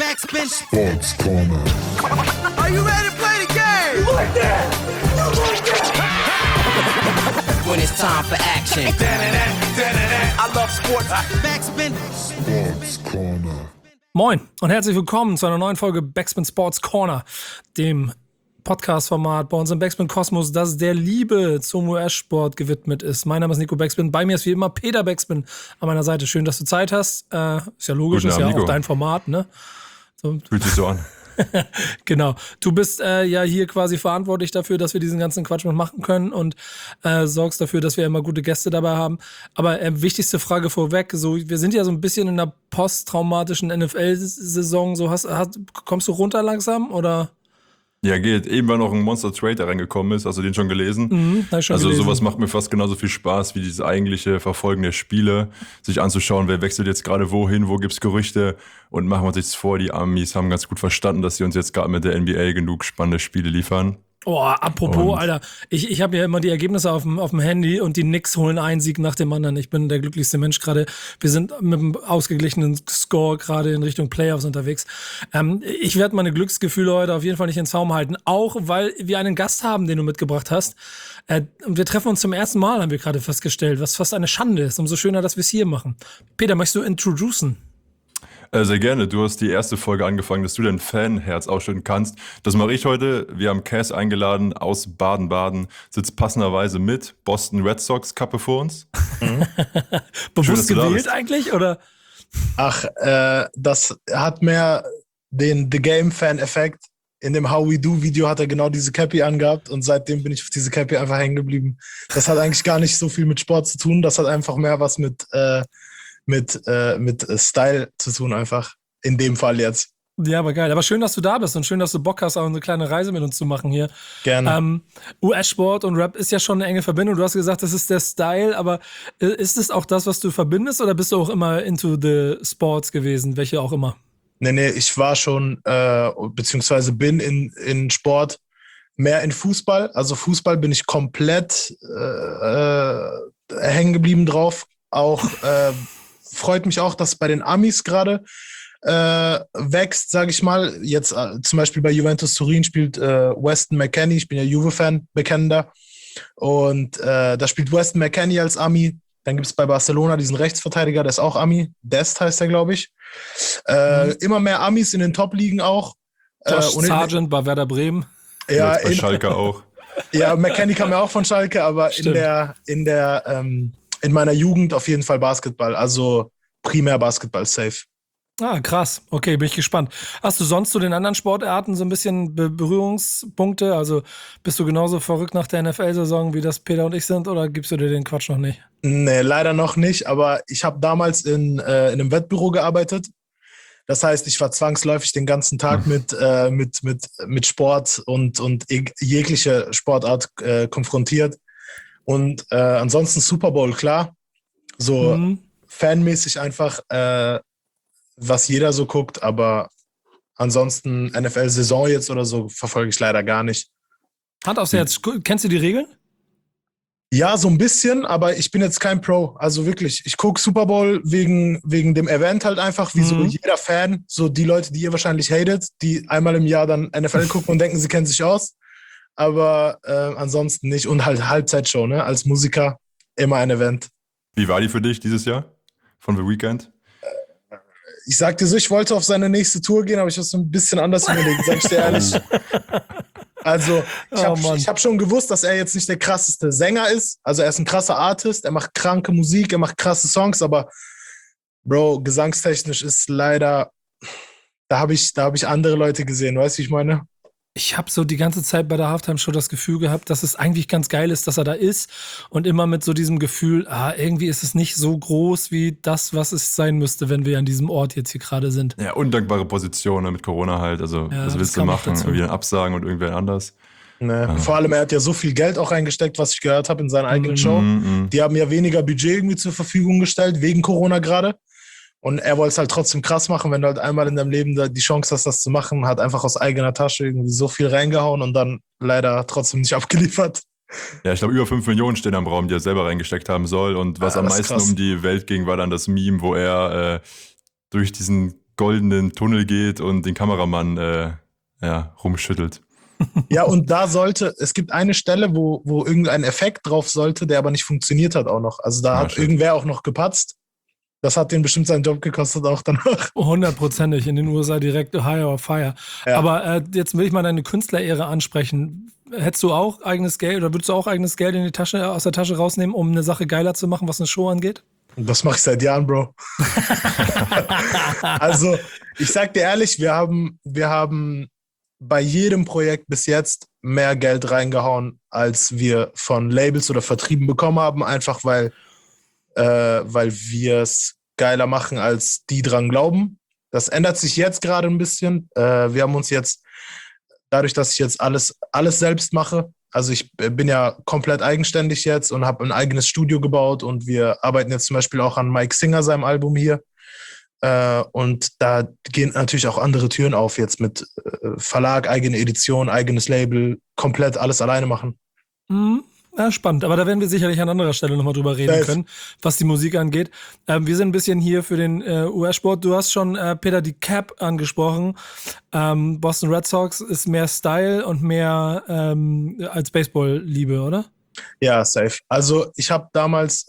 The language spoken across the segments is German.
Backspin Sports Corner. Are you ready to play the game? You like that? You like that? When it's time for action. I love sports. Backspin Sports Corner. Moin und herzlich willkommen zu einer neuen Folge Backspin Sports Corner, dem Podcast-Format bei uns im Backspin Kosmos, das der Liebe zum US-Sport gewidmet ist. Mein Name ist Nico Backspin, bei mir ist wie immer Peter Backspin an meiner Seite. Schön, dass du Zeit hast. Ist ja logisch, Guten ist ja Abend, auch Nico. dein Format, ne? So. Fühlt sich so an. Genau. Du bist ja hier quasi verantwortlich dafür, dass wir diesen ganzen Quatsch mal machen können und sorgst dafür, dass wir immer gute Gäste dabei haben. Aber wichtigste Frage vorweg, so wir sind ja so ein bisschen in einer posttraumatischen NFL-Saison. So kommst du runter langsam oder? Ja, geht. Eben war noch ein Monster Trade, der reingekommen ist. Hast du den schon gelesen? Hab ich schon Also gelesen. sowas macht mir fast genauso viel Spaß, wie dieses eigentliche Verfolgen der Spiele. Sich anzuschauen, wer wechselt jetzt gerade wohin, wo gibt's Gerüchte. Und machen wir uns jetzt vor, die Amis haben ganz gut verstanden, dass sie uns jetzt gerade mit der NBA genug spannende Spiele liefern. Oh, apropos, Und- Alter, ich habe ja immer die Ergebnisse auf dem Handy und die Knicks holen einen Sieg nach dem anderen. Ich bin der glücklichste Mensch gerade. Wir sind mit einem ausgeglichenen Score gerade in Richtung Playoffs unterwegs. Ich werde meine Glücksgefühle heute auf jeden Fall nicht in Zaum halten, auch weil wir einen Gast haben, den du mitgebracht hast. Und wir treffen uns zum ersten Mal, haben wir gerade festgestellt, was fast eine Schande ist. Umso schöner, dass wir es hier machen. Peter, möchtest du introducen? Sehr gerne. Du hast die erste Folge angefangen, dass du dein Fanherz ausschütten kannst. Das mache ich heute. Wir haben Cass eingeladen aus Baden-Baden. Sitzt passenderweise mit Boston Red Sox Kappe vor uns. Schön, dass Bewusst du da gewählt bist. eigentlich, oder? Ach, das hat mehr den The Game-Fan-Effekt. In dem How We Do-Video hat er genau diese Cappy angehabt und seitdem bin ich auf diese Cappy einfach hängen geblieben. Das hat eigentlich gar nicht so viel mit Sport zu tun. Das hat einfach mehr was mit Style zu tun einfach. In dem Fall jetzt. Ja, aber geil. Aber schön, dass du da bist und schön, dass du Bock hast, auch eine kleine Reise mit uns zu machen hier. Gerne. US-Sport und Rap ist ja schon eine enge Verbindung. Du hast gesagt, das ist der Style, aber ist es auch das, was du verbindest oder bist du auch immer into the Sports gewesen, welche auch immer? Nee, ich war schon, beziehungsweise bin in Sport mehr in Fußball. Also Fußball bin ich komplett hängen geblieben drauf. Auch freut mich auch, dass bei den Amis gerade wächst, sage ich mal. Jetzt zum Beispiel bei Juventus Turin spielt Weston McKennie. Ich bin ja Juve-Fan, bekennender. Und da spielt Weston McKennie als Ami. Dann gibt es bei Barcelona diesen Rechtsverteidiger, der ist auch Ami. Dest heißt der, glaube ich. Immer mehr Amis in den Top-Ligen auch. Josh und Sargent bei Werder Bremen. ja, Jetzt bei Schalke auch. ja, McKennie kam ja auch von Schalke, aber Stimmt. in meiner Jugend auf jeden Fall Basketball. Also primär Basketball safe. Ah, krass. Okay, bin ich gespannt. Hast du sonst zu den anderen Sportarten so ein bisschen Berührungspunkte? Also bist du genauso verrückt nach der NFL-Saison, wie das Peter und ich sind, oder gibst du dir den Quatsch noch nicht? Nee, leider noch nicht, aber ich habe damals in einem Wettbüro gearbeitet. Das heißt, ich war zwangsläufig den ganzen Tag mit Sport und jegliche Sportart konfrontiert. Und ansonsten Super Bowl, klar. So fanmäßig einfach, was jeder so guckt, aber ansonsten NFL-Saison jetzt oder so verfolge ich leider gar nicht. Hand aufs Herz, kennst du die Regeln? Ja, so ein bisschen, aber ich bin jetzt kein Pro. Also wirklich, ich gucke Super Bowl wegen dem Event halt einfach, wie so jeder Fan. So die Leute, die ihr wahrscheinlich hatet, die einmal im Jahr dann NFL gucken und denken, sie kennen sich aus. Aber ansonsten nicht. Und halt Halbzeitshow, ne? Als Musiker immer ein Event. Wie war die für dich dieses Jahr? Von The Weeknd? Ich sag dir so, ich wollte auf seine nächste Tour gehen, aber ich habe es so ein bisschen anders überlegt, sag ich dir ehrlich. Also, ich hab schon gewusst, dass er jetzt nicht der krasseste Sänger ist. Also, er ist ein krasser Artist, er macht kranke Musik, er macht krasse Songs, aber Bro, gesangstechnisch ist leider, da hab ich andere Leute gesehen, weißt du, wie ich meine? Ich habe so die ganze Zeit bei der Halftime-Show das Gefühl gehabt, dass es eigentlich ganz geil ist, dass er da ist und immer mit so diesem Gefühl, irgendwie ist es nicht so groß wie das, was es sein müsste, wenn wir an diesem Ort jetzt hier gerade sind. Ja, undankbare Position, ne, mit Corona halt. Also, Ja, was das willst du kam noch machen? dazu. Irgendwie einen absagen und irgendwer anders. Ne? Vor allem, er hat ja so viel Geld auch reingesteckt, was ich gehört habe in seiner eigenen Show. Die haben ja weniger Budget irgendwie zur Verfügung gestellt, wegen Corona gerade. Und er wollte es halt trotzdem krass machen, wenn du halt einmal in deinem Leben die Chance hast, das zu machen, hat einfach aus eigener Tasche irgendwie so viel reingehauen und dann leider trotzdem nicht abgeliefert. Ja, ich glaube, über 5 Millionen stehen am Raum, die er selber reingesteckt haben soll. Und was am das ist meisten krass. um die Welt ging, war dann das Meme, wo er durch diesen goldenen Tunnel geht und den Kameramann rumschüttelt. Ja, und es gibt eine Stelle, wo irgendein Effekt drauf sollte, der aber nicht funktioniert hat auch noch. Also da hat shit. irgendwer auch noch gepatzt. Das hat den bestimmt seinen Job gekostet auch danach. 100%ig in den USA direkt Hire or Fire. Ja. Aber jetzt will ich mal deine Künstlerehre ansprechen. Hättest du auch eigenes Geld oder würdest du auch eigenes Geld aus der Tasche rausnehmen, um eine Sache geiler zu machen, was eine Show angeht? Das mache ich seit Jahren, Bro. Also, ich sag dir ehrlich, wir haben bei jedem Projekt bis jetzt mehr Geld reingehauen, als wir von Labels oder Vertrieben bekommen haben, einfach weil wir es geiler machen, als die dran glauben. Das ändert sich jetzt gerade ein bisschen. Wir haben uns jetzt, dadurch, dass ich jetzt alles selbst mache, also ich bin ja komplett eigenständig jetzt und habe ein eigenes Studio gebaut und wir arbeiten jetzt zum Beispiel auch an Mike Singer, seinem Album hier. Und da gehen natürlich auch andere Türen auf, jetzt mit Verlag, eigene Edition, eigenes Label, komplett alles alleine machen. Mhm. Ja, spannend, aber da werden wir sicherlich an anderer Stelle nochmal drüber reden können, was die Musik angeht. Wir sind ein bisschen hier für den US-Sport. Du hast schon, Peter, die Cap angesprochen. Boston Red Sox ist mehr Style und mehr als Baseball-Liebe, oder? Ja, safe. Also ich habe damals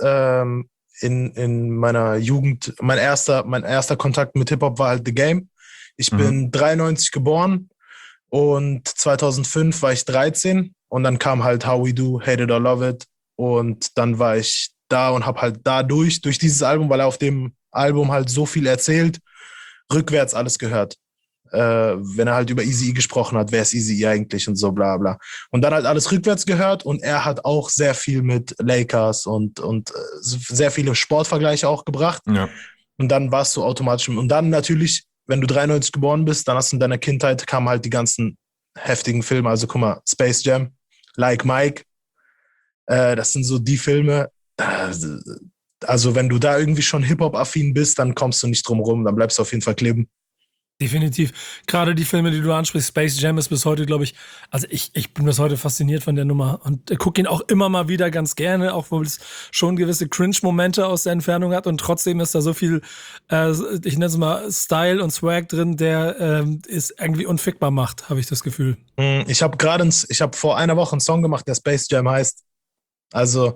in meiner Jugend, mein erster Kontakt mit Hip-Hop war halt The Game. Ich bin 93 geboren und 2005 war ich 13 und dann kam halt How We Do, Hate It or Love It und dann war ich da und habe halt durch dieses Album, weil er auf dem Album halt so viel erzählt, rückwärts alles gehört. Wenn er halt über Eazy-E gesprochen hat, wer ist Eazy-E eigentlich und so bla bla. Und dann halt alles rückwärts gehört und er hat auch sehr viel mit Lakers und sehr viele Sportvergleiche auch gebracht. Ja. Und dann warst du automatisch. Und dann natürlich, wenn du 93 geboren bist, dann hast du in deiner Kindheit, kamen halt die ganzen heftigen Filme. Also guck mal, Space Jam, Like Mike, das sind so die Filme. Also wenn du da irgendwie schon Hip-Hop-affin bist, dann kommst du nicht drum rum, dann bleibst du auf jeden Fall kleben. Definitiv. Gerade die Filme, die du ansprichst, Space Jam ist bis heute, glaube ich, also ich bin bis heute fasziniert von der Nummer und gucke ihn auch immer mal wieder ganz gerne, auch weil es schon gewisse Cringe-Momente aus der Entfernung hat und trotzdem ist da so viel, ich nenne es mal Style und Swag drin, der es irgendwie unfickbar macht, habe ich das Gefühl. Ich habe vor einer Woche einen Song gemacht, der Space Jam heißt. Also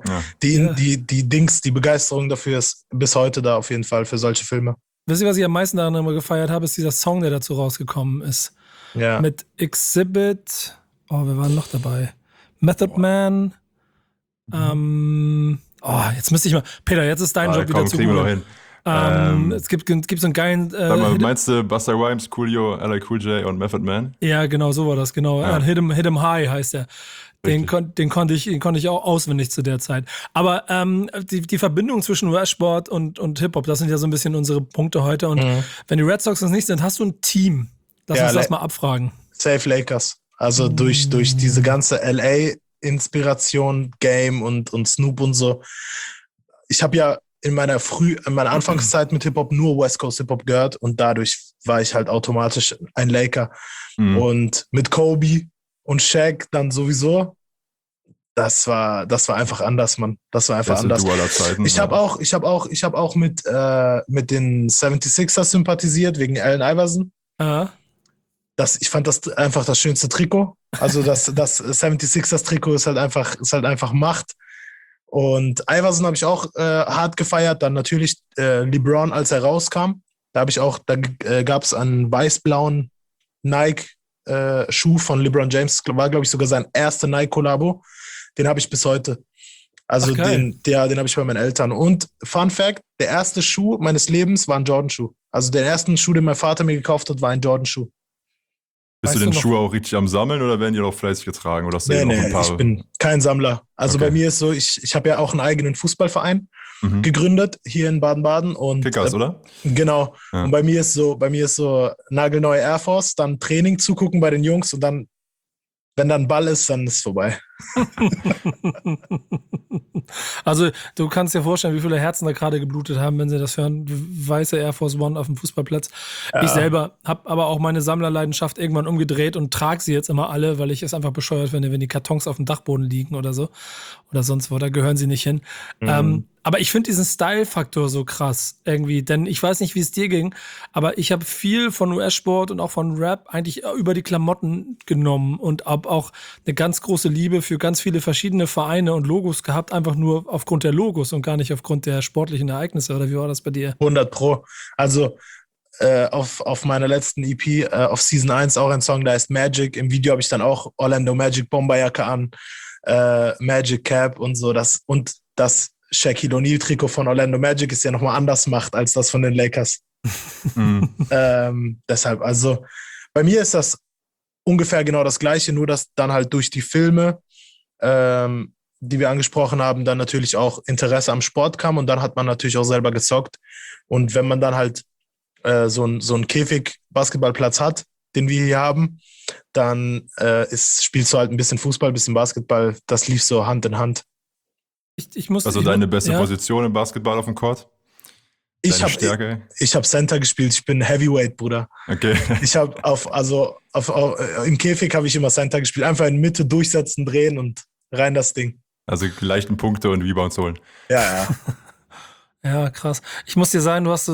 die Begeisterung dafür ist bis heute da auf jeden Fall für solche Filme. Wisst ihr, was ich am meisten daran immer gefeiert habe, ist dieser Song, der dazu rausgekommen ist. Ja. Mit Exhibit, wir waren noch dabei. Method Man. Jetzt müsste ich mal, Peter, jetzt ist dein Job wieder zu googeln. Es gibt so einen geilen... meinst du Busta Rhymes, Coolio, LL Cool J und Method Man? Ja, genau, so war das, genau. Ja. Hit 'em High heißt der. Den konnte ich auch auswendig zu der Zeit. Aber die Verbindung zwischen US-Sport und Hip-Hop, das sind ja so ein bisschen unsere Punkte heute. Und wenn die Red Sox das nicht sind, hast du ein Team. Lass uns das mal abfragen. Safe Lakers. Also durch diese ganze LA-Inspiration, Game und Snoop und so. Ich habe ja in meiner Anfangszeit mit Hip-Hop nur West Coast Hip-Hop gehört und dadurch war ich halt automatisch ein Laker. Und mit Kobe und Shaq dann sowieso, das war einfach anders, Mann. Das war einfach anders. Ich habe auch mit den 76ers sympathisiert, wegen Allen Iverson. Ich fand das einfach das schönste Trikot. Also das 76ers-Trikot ist halt einfach Macht. Und Iverson habe ich auch hart gefeiert. Dann natürlich LeBron, als er rauskam. Da gab es einen weiß-blauen Nike Schuh von LeBron James, war, glaube ich, sogar sein erster Nike-Kollabo. Den habe ich bis heute. Also den habe ich bei meinen Eltern. Und Fun Fact, der erste Schuh meines Lebens war ein Jordan-Schuh. Also der erste Schuh, den mein Vater mir gekauft hat, war ein Jordan-Schuh. Bist du den Schuh auch richtig am Sammeln oder werden die noch fleißig getragen? Oder hast du noch ein paar? Ich bin kein Sammler. Also bei mir ist so, ich habe ja auch einen eigenen Fußballverein gegründet, hier in Baden-Baden. Und Kickers, oder? Genau. Ja. Und bei mir ist so nagelneue Air Force, dann Training zugucken bei den Jungs und dann, wenn dann Ball ist, dann ist es vorbei. Also du kannst dir vorstellen, wie viele Herzen da gerade geblutet haben, wenn sie das hören. Weiße Air Force One auf dem Fußballplatz. Ja. Ich selber habe aber auch meine Sammlerleidenschaft irgendwann umgedreht und trage sie jetzt immer alle, weil ich es einfach bescheuert finde, wenn die Kartons auf dem Dachboden liegen oder so oder sonst wo, da gehören sie nicht hin. Aber ich finde diesen Style-Faktor so krass irgendwie, denn ich weiß nicht, wie es dir ging, aber ich habe viel von US-Sport und auch von Rap eigentlich über die Klamotten genommen und habe auch eine ganz große Liebe für ganz viele verschiedene Vereine und Logos gehabt, einfach nur aufgrund der Logos und gar nicht aufgrund der sportlichen Ereignisse. Oder wie war das bei dir? 100 Pro. Also auf meiner letzten EP, auf Season 1 auch ein Song, da heißt Magic. Im Video habe ich dann auch Orlando Magic Bomberjacke an, Magic Cap und so. Das Shaquille O'Neal Trikot von Orlando Magic ist ja nochmal anders macht als das von den Lakers. Deshalb, also bei mir ist das ungefähr genau das Gleiche, nur dass dann halt durch die Filme, die wir angesprochen haben, dann natürlich auch Interesse am Sport kam und dann hat man natürlich auch selber gezockt. Und wenn man dann halt so einen Käfig-Basketballplatz hat, den wir hier haben, dann spielst du halt ein bisschen Fußball, ein bisschen Basketball. Das lief so Hand in Hand. Also deine beste Position im Basketball auf dem Court? Deine Stärke? Ich hab Center gespielt. Ich bin Heavyweight, Bruder. Okay. Ich habe im Käfig habe ich immer Center gespielt. Einfach in Mitte durchsetzen, drehen und rein das Ding. Also leichten Punkte und Rebounds holen. Ja. Ja, krass. Ich muss dir sagen, du hast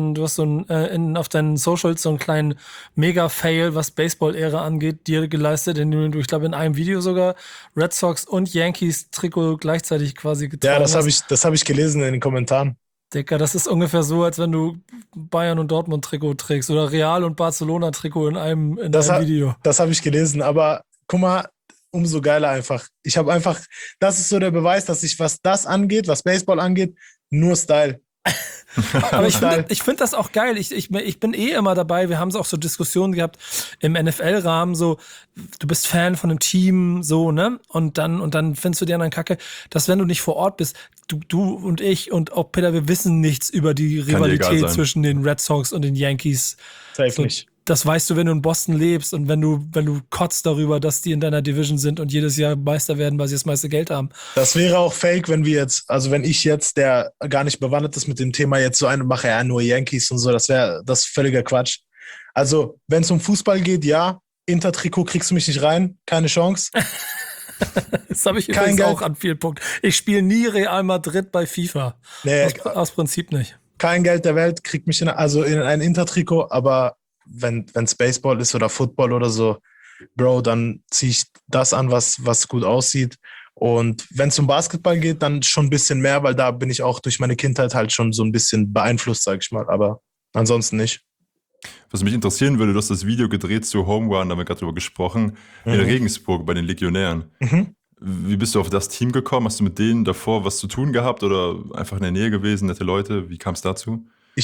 auf deinen Socials so einen kleinen Mega-Fail, was Baseball-Ära angeht, dir geleistet, indem du, ich glaube, in einem Video sogar Red Sox und Yankees Trikot gleichzeitig quasi getragen hast. Ja, das hab ich gelesen in den Kommentaren. Dicker, das ist ungefähr so, als wenn du Bayern und Dortmund Trikot trägst oder Real und Barcelona Trikot in einem Video. Das habe ich gelesen, aber guck mal, umso geiler einfach. Das ist so der Beweis, dass ich, was das angeht, was Baseball angeht, nur Style. Aber ich finde das auch geil. Ich bin immer dabei. Wir haben so auch so Diskussionen gehabt im NFL-Rahmen, so, du bist Fan von einem Team, so, ne? Und dann findest du die anderen Kacke, dass wenn du nicht vor Ort bist, du und ich und auch Peter, wir wissen nichts über die Rivalität zwischen den Red Sox und den Yankees. Safe nicht. Das weißt du, wenn du in Boston lebst und wenn du kotzt darüber, dass die in deiner Division sind und jedes Jahr Meister werden, weil sie das meiste Geld haben. Das wäre auch fake, wenn ich jetzt, der gar nicht bewandert ist mit dem Thema, jetzt so einen mache, ja, nur Yankees und so, das wäre das völliger Quatsch. Also, wenn es um Fußball geht, ja, Intertrikot kriegst du mich nicht rein, keine Chance. Das habe ich übrigens auch an vielen Punkten. Ich spiele nie Real Madrid bei FIFA. Nee, aus Prinzip nicht. Kein Geld der Welt kriegt mich in ein Intertrikot, aber wenn es Baseball ist oder Football oder so, Bro, dann ziehe ich das an, was gut aussieht. Und wenn es um Basketball geht, dann schon ein bisschen mehr, weil da bin ich auch durch meine Kindheit halt schon so ein bisschen beeinflusst, sag ich mal. Aber ansonsten nicht. Was mich interessieren würde, du hast das Video gedreht zu Home Run, da haben wir gerade drüber gesprochen, in Regensburg bei den Legionären. Wie bist du auf das Team gekommen? Hast du mit denen davor was zu tun gehabt oder einfach in der Nähe gewesen, nette Leute? Wie kam es dazu?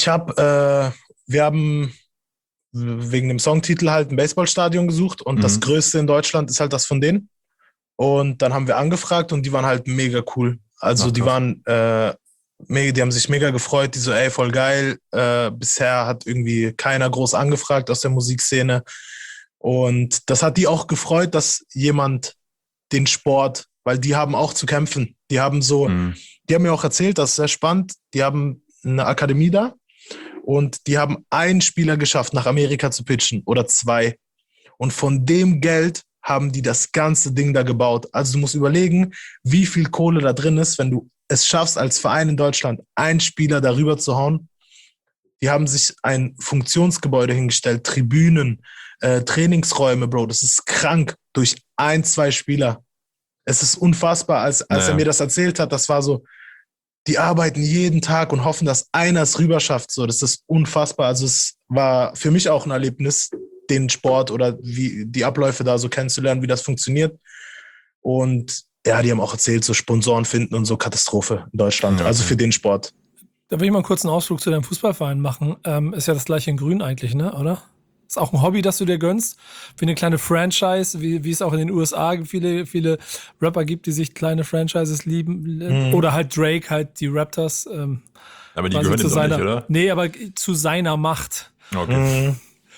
Wir haben wegen dem Songtitel halt ein Baseballstadion gesucht und das größte in Deutschland ist halt das von denen. Und dann haben wir angefragt und die waren halt mega cool. Also die waren die haben sich mega gefreut, die so, ey, voll geil. Bisher hat irgendwie keiner groß angefragt aus der Musikszene. Und das hat die auch gefreut, dass jemand den Sport, weil die haben auch zu kämpfen. Die haben mir auch erzählt, das ist sehr spannend, die haben eine Akademie da. Und die haben einen Spieler geschafft, nach Amerika zu pitchen oder 2. Und von dem Geld haben die das ganze Ding da gebaut. Also du musst überlegen, wie viel Kohle da drin ist, wenn du es schaffst, als Verein in Deutschland einen Spieler darüber zu hauen. Die haben sich ein Funktionsgebäude hingestellt, Tribünen, Trainingsräume, Bro. Das ist krank durch 1, 2 Spieler. Es ist unfassbar, als er mir das erzählt hat, das war so, die arbeiten jeden Tag und hoffen, dass einer es rüber schafft. So, das ist unfassbar. Also es war für mich auch ein Erlebnis, den Sport oder wie die Abläufe da so kennenzulernen, wie das funktioniert. Und ja, die haben auch erzählt, so Sponsoren finden und so, Katastrophe in Deutschland. Ja, also für den Sport. Da will ich mal einen kurzen Ausflug zu deinem Fußballverein machen. Ist ja das gleiche in Grün eigentlich, ne? Oder? Ist auch ein Hobby, das du dir gönnst. Wie eine kleine Franchise, wie es auch in den USA viele Rapper gibt, die sich kleine Franchises lieben. Oder halt Drake, halt die Raptors. Aber die gehören jetzt auch nicht, oder? Nee, aber zu seiner Macht. Okay.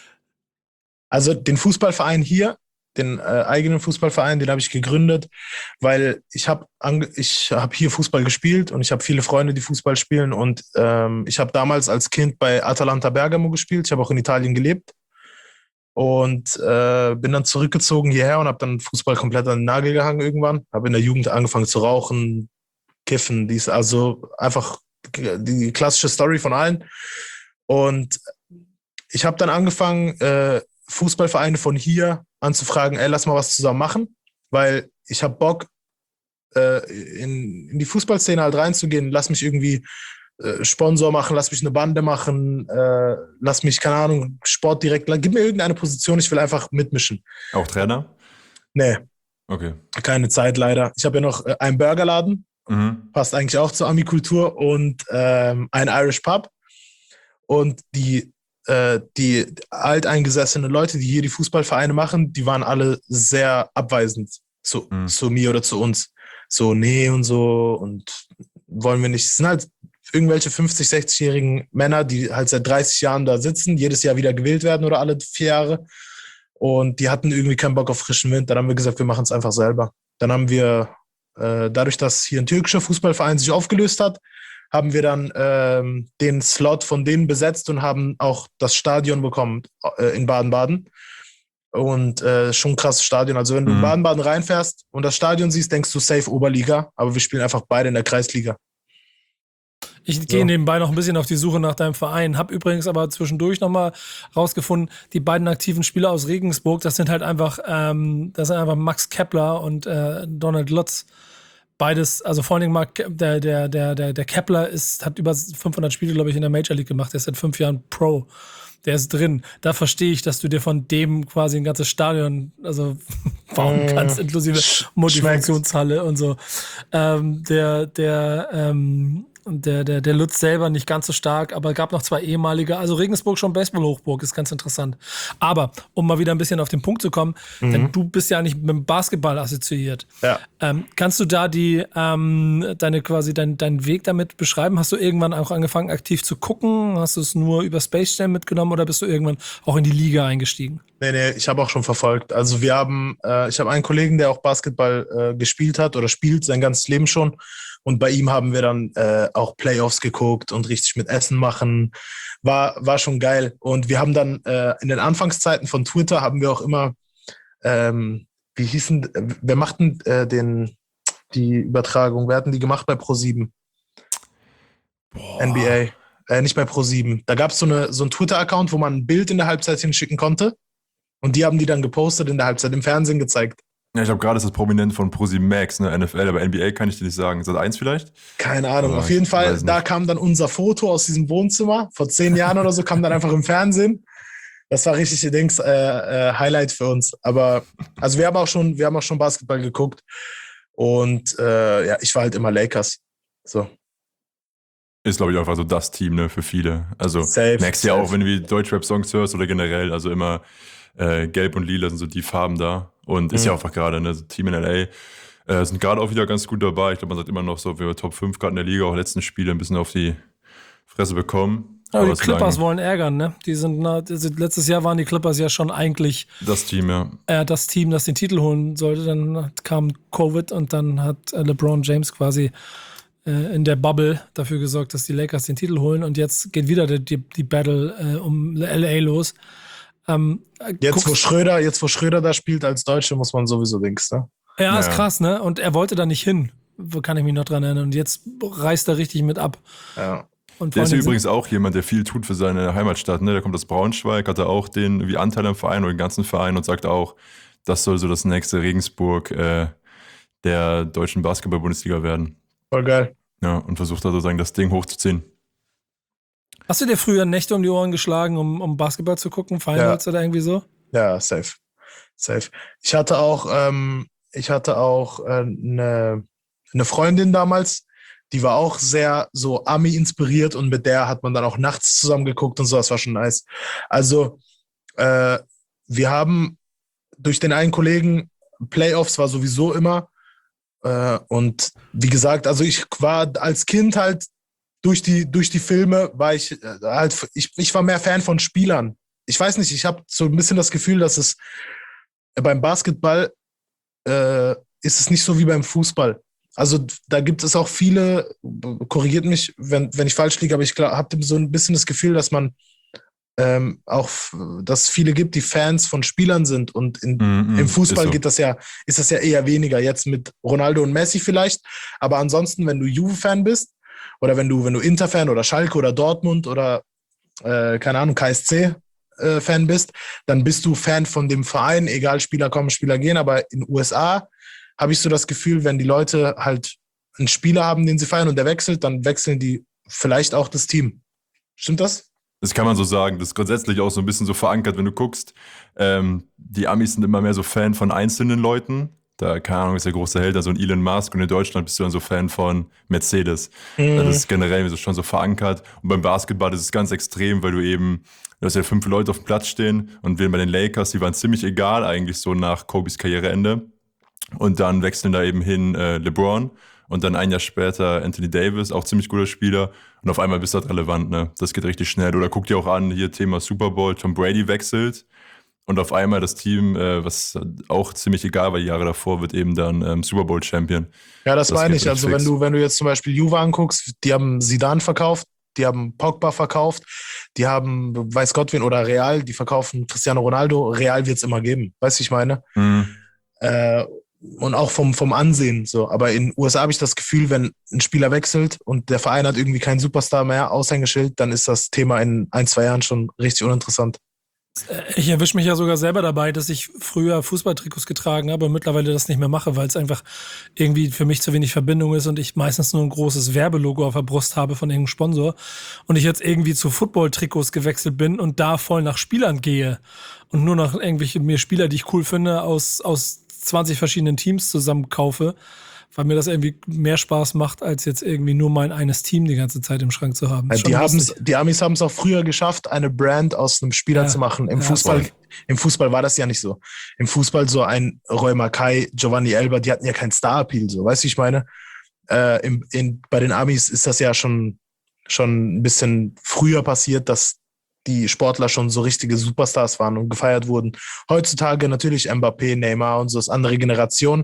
Also den Fußballverein hier, den eigenen Fußballverein, den habe ich gegründet, weil ich hab hier Fußball gespielt und ich habe viele Freunde, die Fußball spielen und ich habe damals als Kind bei Atalanta Bergamo gespielt. Ich habe auch in Italien gelebt. Und bin dann zurückgezogen hierher und habe dann Fußball komplett an den Nagel gehangen irgendwann. Habe in der Jugend angefangen zu rauchen, kiffen. Die ist also einfach die klassische Story von allen. Und ich habe dann angefangen, Fußballvereine von hier anzufragen, ey, lass mal was zusammen machen, weil ich habe Bock, in die Fußballszene halt reinzugehen. Lass mich irgendwie Sponsor machen, lass mich eine Bande machen, lass mich, keine Ahnung, Sportdirektor, gib mir irgendeine Position, ich will einfach mitmischen. Auch Trainer? Nee, Okay. keine Zeit leider. Ich habe ja noch einen Burgerladen, passt eigentlich auch zur Ami-Kultur, und ein Irish Pub. Und die alteingesessenen Leute, die hier die Fußballvereine machen, die waren alle sehr abweisend zu mir oder zu uns. So, nee und so, und wollen wir nicht. Es sind halt irgendwelche 50-, 60-jährigen Männer, die halt seit 30 Jahren da sitzen, jedes Jahr wieder gewählt werden oder alle 4 Jahre. Und die hatten irgendwie keinen Bock auf frischen Wind. Dann haben wir gesagt, wir machen es einfach selber. Dann haben wir, dadurch, dass hier ein türkischer Fußballverein sich aufgelöst hat, haben wir dann den Slot von denen besetzt und haben auch das Stadion bekommen in Baden-Baden. Und schon ein krasses Stadion. Also wenn du in Baden-Baden reinfährst und das Stadion siehst, denkst du safe Oberliga, aber wir spielen einfach beide in der Kreisliga. Ich gehe nebenbei noch ein bisschen auf die Suche nach deinem Verein. Hab übrigens aber zwischendurch nochmal rausgefunden, die beiden aktiven Spieler aus Regensburg, das sind halt einfach, Max Kepler und Donald Lutz. Beides, also vor allem mal der Kepler hat über 500 Spiele, glaube ich, in der Major League gemacht. Der ist seit 5 Jahren Pro. Der ist drin. Da verstehe ich, dass du dir von dem quasi ein ganzes Stadion bauen kannst, inklusive Motivationshalle und so. Der Lutz selber nicht ganz so stark, aber gab noch 2 ehemalige. Also Regensburg schon Baseball-Hochburg, ist ganz interessant. Aber, um mal wieder ein bisschen auf den Punkt zu kommen, denn du bist ja nicht mit dem Basketball assoziiert. Ja. Kannst du da deinen Weg damit beschreiben? Hast du irgendwann auch angefangen, aktiv zu gucken? Hast du es nur über Space Jam mitgenommen oder bist du irgendwann auch in die Liga eingestiegen? Nee, ich habe auch schon verfolgt. Also ich habe einen Kollegen, der auch Basketball gespielt hat oder spielt sein ganzes Leben schon. Und bei ihm haben wir dann auch Playoffs geguckt und richtig mit Essen machen. War schon geil. Und wir haben dann in den Anfangszeiten von Twitter haben wir auch immer, wer macht denn die Übertragung? Wer hat denn die gemacht bei Pro7? NBA. Nicht bei Pro7. Da gab es so einen Twitter-Account, wo man ein Bild in der Halbzeit hinschicken konnte. Und die haben die dann gepostet in der Halbzeit, im Fernsehen gezeigt. Ja, ich glaube gerade ist das prominent von ProSieben Max, ne, NFL, aber NBA kann ich dir nicht sagen. Sat 1 vielleicht? Keine Ahnung. Ja, auf jeden Fall, da nicht. kam dann unser Foto aus diesem Wohnzimmer. Vor 10 Jahren oder so kam dann einfach im Fernsehen. Das war richtig Highlight für uns. Aber also wir haben auch schon Basketball geguckt. Und ich war halt immer Lakers. So. Ist, glaube ich, einfach so das Team, ne, für viele. Also Safe, merkst du ja safe. auch, wenn du wie Deutschrap-Songs hörst oder generell, also immer Gelb und Lila sind so die Farben da. Und ist ja auch einfach gerade, ne, so Team in L.A. Sind gerade auch wieder ganz gut dabei. Ich glaube, man sagt immer noch so, wir Top 5 gerade in der Liga, auch letzten Spiele ein bisschen auf die Fresse bekommen. Aber die Clippers wollen ärgern, ne? Letztes Jahr waren die Clippers ja schon eigentlich das Team, ja. Das Team, das den Titel holen sollte. Dann kam Covid und dann hat LeBron James quasi in der Bubble dafür gesorgt, dass die Lakers den Titel holen. Und jetzt geht wieder die Battle um L.A. los. Jetzt, wo Schröder da spielt als Deutsche, muss man sowieso links, ne? Ja, ist krass, ne? Und er wollte da nicht hin. Kann ich mich noch dran erinnern. Und jetzt reißt er richtig mit ab. Ja. Und Der ist ja übrigens auch jemand, der viel tut für seine Heimatstadt, ne? Der kommt aus Braunschweig, hat er auch den wie Anteil am Verein oder den ganzen Verein und sagt auch, das soll so das nächste Regensburg der deutschen Basketball-Bundesliga werden. Voll geil. Ja, und versucht da sozusagen das Ding hochzuziehen. Hast du dir früher Nächte um die Ohren geschlagen, um Basketball zu gucken? Finals oder irgendwie so? Ja, safe. Ich hatte auch eine Freundin damals, die war auch sehr so Ami inspiriert und mit der hat man dann auch nachts zusammen geguckt und so, das war schon nice. Also wir haben durch den einen Kollegen, Playoffs war sowieso immer und wie gesagt, also ich war als Kind halt durch die Filme war ich war mehr Fan von Spielern. Ich weiß nicht, ich habe so ein bisschen das Gefühl, dass es beim Basketball ist es nicht so wie beim Fußball. Also da gibt es auch viele, korrigiert mich, wenn ich falsch liege, aber ich habe so ein bisschen das Gefühl, dass man dass es viele gibt, die Fans von Spielern sind und im Fußball ist so. ist das ja eher weniger. Jetzt mit Ronaldo und Messi vielleicht, aber ansonsten, wenn du Juve-Fan bist oder wenn du Inter-Fan oder Schalke oder Dortmund oder keine Ahnung, KSC-Fan bist, dann bist du Fan von dem Verein, egal, Spieler kommen, Spieler gehen, aber in den USA habe ich so das Gefühl, wenn die Leute halt einen Spieler haben, den sie feiern und der wechselt, dann wechseln die vielleicht auch das Team. Stimmt das? Das kann man so sagen. Das ist grundsätzlich auch so ein bisschen so verankert, wenn du guckst. Die Amis sind immer mehr so Fan von einzelnen Leuten. Da, keine Ahnung, ist der große Held, so ein Elon Musk. Und in Deutschland bist du dann so Fan von Mercedes. Das ist generell so schon so verankert. Und beim Basketball ist es ganz extrem, weil du hast ja 5 Leute auf dem Platz stehen. Und wir bei den Lakers, die waren ziemlich egal eigentlich so nach Kobes Karriereende. Und dann wechseln da eben hin LeBron. Und dann ein Jahr später Anthony Davis, auch ziemlich guter Spieler. Und auf einmal bist du halt relevant, ne? Das geht richtig schnell. Oder guck dir auch an, hier Thema Super Bowl, Tom Brady wechselt. Und auf einmal das Team, was auch ziemlich egal war die Jahre davor, wird eben dann Super Bowl Champion. Ja, das meine geht ich. Also fix. wenn du jetzt zum Beispiel Juve anguckst, die haben Zidane verkauft, die haben Pogba verkauft, die haben weiß Gott wen oder Real, die verkaufen Cristiano Ronaldo. Real wird es immer geben. Weißt du, ich meine? Und auch vom Ansehen so. Aber in den USA habe ich das Gefühl, wenn ein Spieler wechselt und der Verein hat irgendwie keinen Superstar mehr, Aushängeschild, dann ist das Thema in 1-2 Jahren schon richtig uninteressant. Ich erwische mich ja sogar selber dabei, dass ich früher Fußballtrikots getragen habe und mittlerweile das nicht mehr mache, weil es einfach irgendwie für mich zu wenig Verbindung ist und ich meistens nur ein großes Werbelogo auf der Brust habe von irgendeinem Sponsor und ich jetzt irgendwie zu Football-Trikots gewechselt bin und da voll nach Spielern gehe und nur noch irgendwelche mir Spieler, die ich cool finde, aus 20 verschiedenen Teams zusammen kaufe, weil mir das irgendwie mehr Spaß macht, als jetzt irgendwie nur mein eines Team die ganze Zeit im Schrank zu haben. Die Amis haben es auch früher geschafft, eine Brand aus einem Spieler zu machen. Im Fußball war das ja nicht so. Im Fußball so ein Roy Mackay, Giovanni Elber, die hatten ja keinen Star-Appeal, so, weißt du, ich meine? Bei den Amis ist das ja schon ein bisschen früher passiert, dass die Sportler schon so richtige Superstars waren und gefeiert wurden. Heutzutage natürlich Mbappé, Neymar und so ist andere Generation.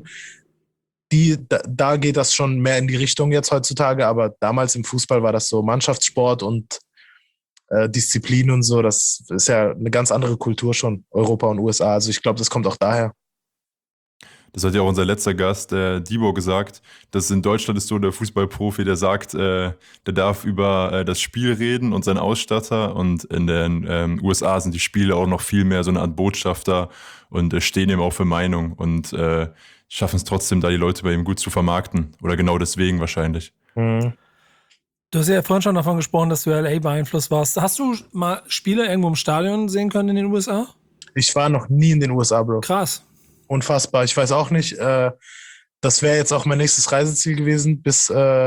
Da geht das schon mehr in die Richtung jetzt heutzutage, aber damals im Fußball war das so Mannschaftssport und Disziplin und so. Das ist ja eine ganz andere Kultur schon, Europa und USA. Also ich glaube, das kommt auch daher. Das hat ja auch unser letzter Gast, Dibo, gesagt, dass in Deutschland ist so der Fußballprofi, der sagt, der darf über das Spiel reden und seinen Ausstatter und in den USA sind die Spiele auch noch viel mehr so eine Art Botschafter und stehen eben auch für Meinung und schaffen es trotzdem, da die Leute bei ihm gut zu vermarkten oder genau deswegen wahrscheinlich. Mhm. Du hast ja vorhin schon davon gesprochen, dass du LA beeinflusst warst. Hast du mal Spiele irgendwo im Stadion sehen können in den USA? Ich war noch nie in den USA, Bro. Krass. Unfassbar. Ich weiß auch nicht. Das wäre jetzt auch mein nächstes Reiseziel gewesen, bis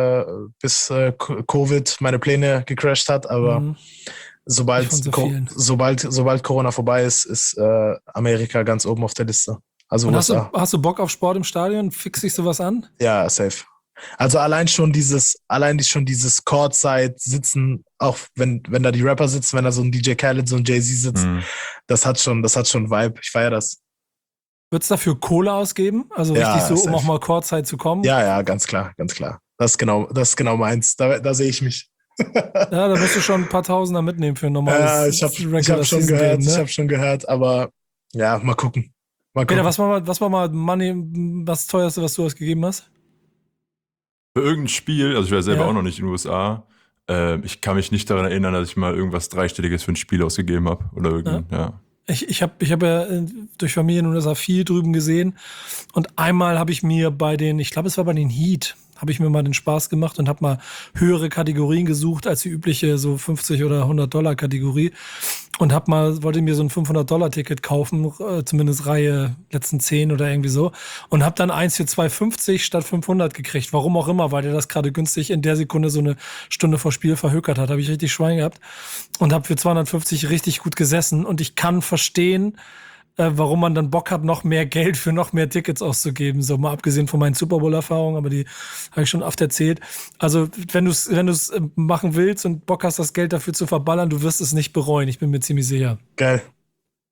Covid meine Pläne gecrashed hat. Aber sobald Corona vorbei ist Amerika ganz oben auf der Liste. Also und USA. hast du Bock auf Sport im Stadion? Fix dich sowas an? Ja, safe. Also allein schon dieses Courtside sitzen, auch wenn da die Rapper sitzen, wenn da so ein DJ Khaled, so ein Jay-Z sitzt, das hat schon Vibe. Ich feiere das. Würdest du dafür Kohle ausgeben? Also Ja, richtig so, safe. um auch mal Courtside zu kommen? Ja, ganz klar. Das ist genau meins. Da sehe ich mich. Ja, da wirst du schon ein paar Tausender mitnehmen für ein normales Ich habe schon gehört, aber ja, mal gucken. Peter, was war mal das teuerste, was du ausgegeben hast? Für irgendein Spiel, also ich war selber Ja. auch noch nicht in den USA, ich kann mich nicht daran erinnern, dass ich mal irgendwas Dreistelliges für ein Spiel ausgegeben habe oder irgendein, ja. Ich hab ja durch Familien in den USA viel drüben gesehen und einmal habe ich mir ich glaube es war bei den Heat, habe ich mir mal den Spaß gemacht und habe mal höhere Kategorien gesucht als die übliche so 50 oder $100 Kategorie und wollte mir so ein $500 Kaufen, zumindest Reihe letzten 10 oder irgendwie so und habe dann eins für 2,50 statt 500 gekriegt. Warum auch immer, weil der das gerade günstig in der Sekunde so eine Stunde vor Spiel verhökert hat. Habe ich richtig Schwein gehabt und habe für 250 richtig gut gesessen und ich kann verstehen, warum man dann Bock hat, noch mehr Geld für noch mehr Tickets auszugeben. So mal abgesehen von meinen Super Bowl-Erfahrungen, aber die habe ich schon oft erzählt. Also wenn du es machen willst und Bock hast, das Geld dafür zu verballern, du wirst es nicht bereuen. Ich bin mir ziemlich sicher. Geil.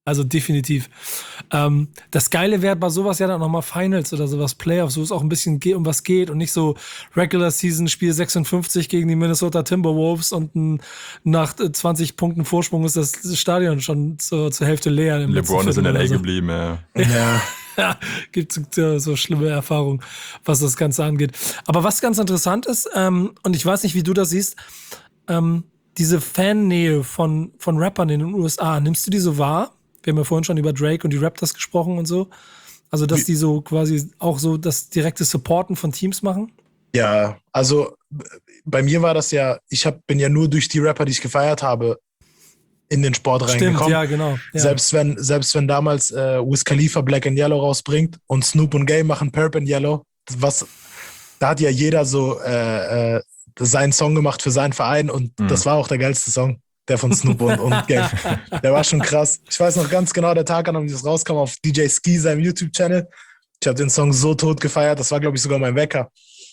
Also definitiv. Das Geile wäre bei sowas ja dann nochmal Finals oder sowas, Playoffs, wo es auch ein bisschen um was geht und nicht so Regular Season Spiel 56 gegen die Minnesota Timberwolves und nach 20 Punkten Vorsprung ist das Stadion schon zur Hälfte leer. LeBron ist in LA geblieben, ja. Ja. Ja, gibt so schlimme Erfahrungen, was das Ganze angeht. Aber was ganz interessant ist, und ich weiß nicht, wie du das siehst, diese Fannähe von Rappern in den USA, nimmst du die so wahr? Wir haben ja vorhin schon über Drake und die Raptors gesprochen und so. Also, dass die so quasi auch so das direkte Supporten von Teams machen? Ja, also bei mir war das ja, bin ja nur durch die Rapper, die ich gefeiert habe, in den Sport reingekommen. Stimmt, ja, genau. Ja. Selbst wenn damals Wiz Khalifa Black and Yellow rausbringt und Snoop und Game machen Purp and Yellow, da hat ja jeder so seinen Song gemacht für seinen Verein und das war auch der geilste Song, der von Snoop und Game. Der war schon krass. Ich weiß noch ganz genau, der Tag, an dem das rauskam, auf DJ Ski, seinem YouTube-Channel. Ich habe den Song so tot gefeiert, das war, glaube ich, sogar mein Wecker.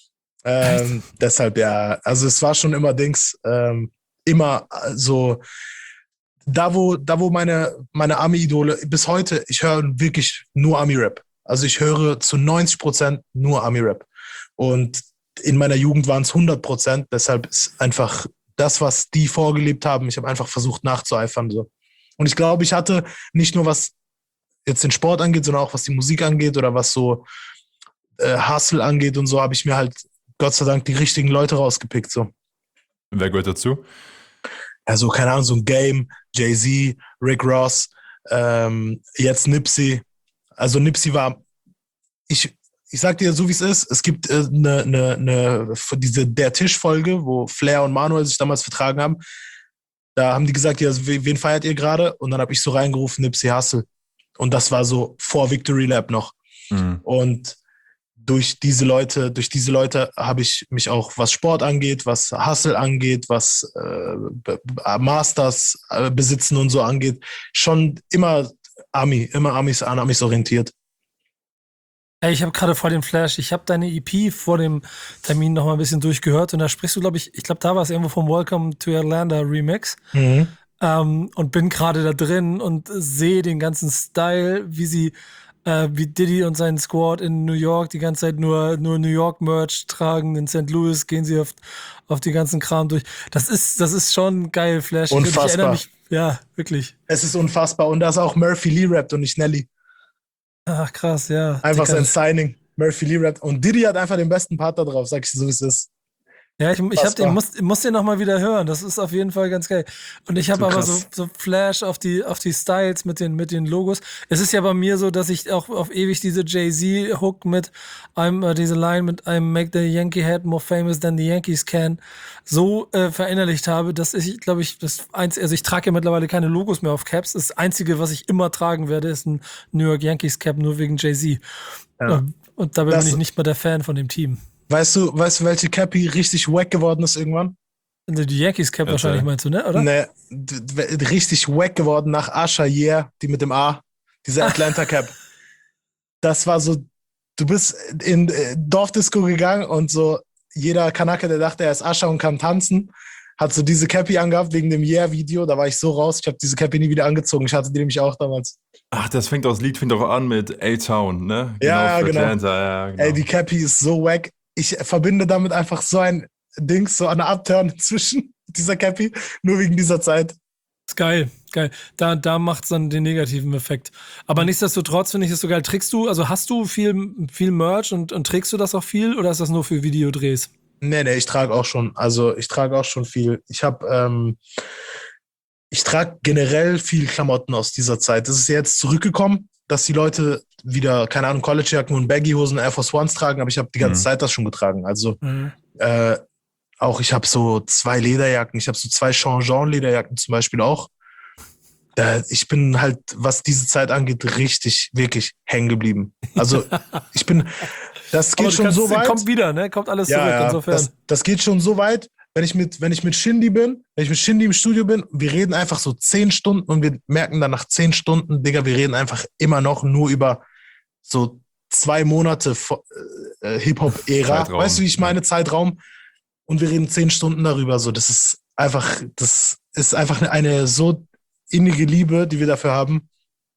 Deshalb, ja, also es war schon immer immer so, da wo meine Ami-Idole, bis heute, ich höre wirklich nur Ami-Rap. Also ich höre zu 90% nur Ami-Rap. Und in meiner Jugend waren es 100%, deshalb ist einfach das, was die vorgelebt haben, ich habe einfach versucht nachzueifern. So. Und ich glaube, ich hatte nicht nur was jetzt den Sport angeht, sondern auch was die Musik angeht oder was so Hustle angeht und so, habe ich mir halt Gott sei Dank die richtigen Leute rausgepickt. So. Wer gehört dazu? Also, keine Ahnung, so ein Game, Jay-Z, Rick Ross, jetzt Nipsey. Also Nipsey war, ich sag dir so, wie es ist, es gibt diese Der Tisch-Folge, wo Flair und Manuel sich damals vertragen haben. Da haben die gesagt, ja, wen feiert ihr gerade? Und dann habe ich so reingerufen, Nipsey Hussle. Und das war so vor Victory Lap noch. Mhm. Und durch diese Leute habe ich mich auch, was Sport angeht, was Hustle angeht, was Masters besitzen und so angeht, schon immer Amis orientiert. Ey, ich habe gerade vor dem Flash, ich habe deine EP vor dem Termin noch mal ein bisschen durchgehört und da sprichst du, glaube ich glaube, da war es irgendwo vom Welcome to Atlanta Remix. Mhm. Und bin gerade da drin und sehe den ganzen Style, wie Diddy und sein Squad in New York die ganze Zeit nur New York Merch tragen. In St. Louis gehen sie auf die ganzen Kram durch. Das ist schon geil, Flash. Unfassbar. Ich erinnere mich, ja, wirklich. Es ist unfassbar. Und da ist auch Murphy Lee rappt und nicht Nelly. Ach, krass, ja. Einfach sein Signing. Murphy Lee rappt. Und Diddy hat einfach den besten Part da drauf, sag ich dir so, wie es ist. Ja, ich muss den nochmal wieder hören. Das ist auf jeden Fall ganz geil. Und ich habe aber so Flash auf die Styles mit den Logos. Es ist ja bei mir so, dass ich auch auf ewig diese Jay-Z-Hook mit diese Line mit I'm make the Yankee head more famous than the Yankees can so verinnerlicht habe, dass ich, glaube ich, also ich trage ja mittlerweile keine Logos mehr auf Caps. Das Einzige, was ich immer tragen werde, ist ein New York Yankees Cap, nur wegen Jay-Z. Ja. Und dabei bin ich nicht mehr der Fan von dem Team. Weißt du, welche Cappy richtig wack geworden ist irgendwann? Die Yankees Cap wahrscheinlich meinst du, ne? Oder? Ne, richtig wack geworden nach Asha Yeah, die mit dem A, diese Atlanta Cap. Das war so, du bist in Dorfdisco gegangen und so jeder Kanake, der dachte, er ist Asha und kann tanzen, hat so diese Cappy angehabt wegen dem Yeah-Video. Da war ich so raus, ich habe diese Cappy nie wieder angezogen. Ich hatte die nämlich auch damals. Ach, das Lied fängt auch an mit A-Town, ne? Ja, genau. Atlanta, ja, genau. Ey, die Cappy ist so wack. Ich verbinde damit einfach so ein Dings, so eine Upturn zwischen dieser Cappy, nur wegen dieser Zeit. Ist geil. Da macht es dann den negativen Effekt. Aber nichtsdestotrotz finde ich es so geil. Hast du viel Merch und trägst du das auch viel oder ist das nur für Videodrehs? Nee, ich trage auch schon. Also ich trage auch schon viel. Ich trage generell viel Klamotten aus dieser Zeit. Das ist jetzt zurückgekommen, dass die Leute wieder, keine Ahnung, Collegejacken und Baggy-Hosen, Air Force Ones tragen, aber ich habe die ganze Zeit das schon getragen. Also auch ich habe so 2 Lederjacken, ich habe so 2 Changeant-Lederjacken zum Beispiel auch. Ich bin halt, was diese Zeit angeht, richtig, wirklich hängen geblieben. Also das geht schon so weit. Kommt wieder, ne? Kommt alles zurück, insofern. Das geht schon so weit, wenn ich mit Shindy im Studio bin, wir reden einfach so 10 Stunden und wir merken dann nach 10 Stunden, Digga, wir reden einfach immer noch nur über so 2 Monate Hip-Hop-Ära. Zeitraum. Weißt du, wie ich meine? Zeitraum. Und wir reden 10 Stunden darüber. So, das ist einfach eine so innige Liebe, die wir dafür haben.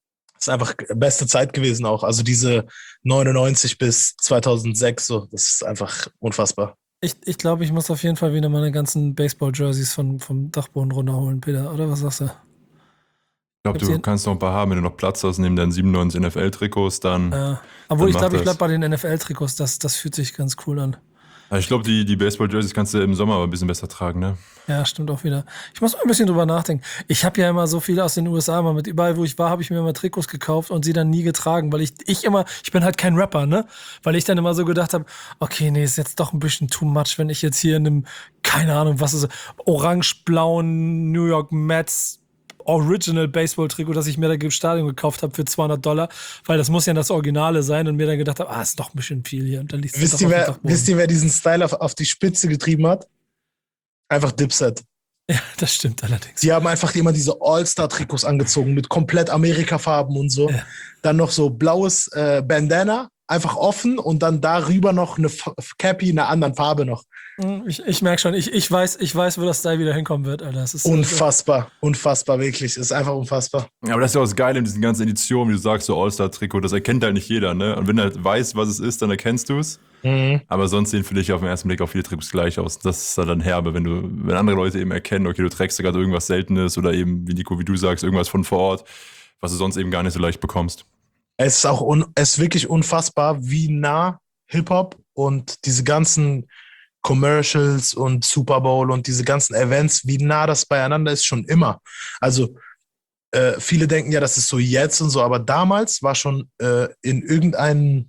ist einfach beste Zeit gewesen auch. Also diese 99 bis 2006, so, das ist einfach unfassbar. Ich glaube, ich muss auf jeden Fall wieder meine ganzen Baseball-Jerseys vom Dachboden runterholen, Peter. Oder was sagst du? Ich glaube, du kannst noch ein paar haben, wenn du noch Platz hast, neben deinen 97 NFL-Trikots, dann. Ja. Obwohl, ich glaube, ich das. bleib bei den NFL-Trikots. Das fühlt sich ganz cool an. Ja, ich glaube, die Baseball-Jerseys kannst du im Sommer aber ein bisschen besser tragen, ne? Ja, stimmt auch wieder. Ich muss mal ein bisschen drüber nachdenken. Ich habe ja immer so viele aus den USA, mal mit überall, wo ich war, habe ich mir immer Trikots gekauft und sie dann nie getragen, weil ich bin halt kein Rapper, ne? Weil ich dann immer so gedacht habe, okay, nee, ist jetzt doch ein bisschen too much, wenn ich jetzt hier in einem, keine Ahnung, was ist, orange-blauen New York Mets Original Baseball-Trikot, das ich mir da im Stadion gekauft habe für $200, weil das muss ja das Originale sein und mir dann gedacht habe, ist doch ein bisschen viel hier. Und dann liest Wisst ihr, wer diesen Style auf die Spitze getrieben hat? Einfach Dipset. Ja, das stimmt allerdings. Die haben einfach immer diese All-Star-Trikots angezogen mit komplett Amerika-Farben und so. Ja. Dann noch so blaues Bandana, einfach offen und dann darüber noch eine Cappy in einer anderen Farbe noch. Ich merke schon, ich weiß, wo das Style wieder hinkommen wird, Alter. Das ist unfassbar, wirklich. Das ist einfach unfassbar. Ja, aber das ist ja auch das Geile in diesen ganzen Editionen, wie du sagst, so All-Star-Trikot, das erkennt halt nicht jeder, ne? Und wenn du halt weißt, was es ist, dann erkennst du es. Aber sonst sehen für dich auf den ersten Blick auch viele Trikots gleich aus. Das ist dann herbe, wenn andere Leute eben erkennen, okay, du trägst gerade irgendwas Seltenes oder eben, wie Nico, wie du sagst, irgendwas von vor Ort, was du sonst eben gar nicht so leicht bekommst. Es ist wirklich unfassbar, wie nah Hip-Hop und diese ganzen Commercials und Super Bowl und diese ganzen Events, wie nah das beieinander ist, schon immer. Also viele denken ja, das ist so jetzt und so, aber damals war schon bei irgendeinem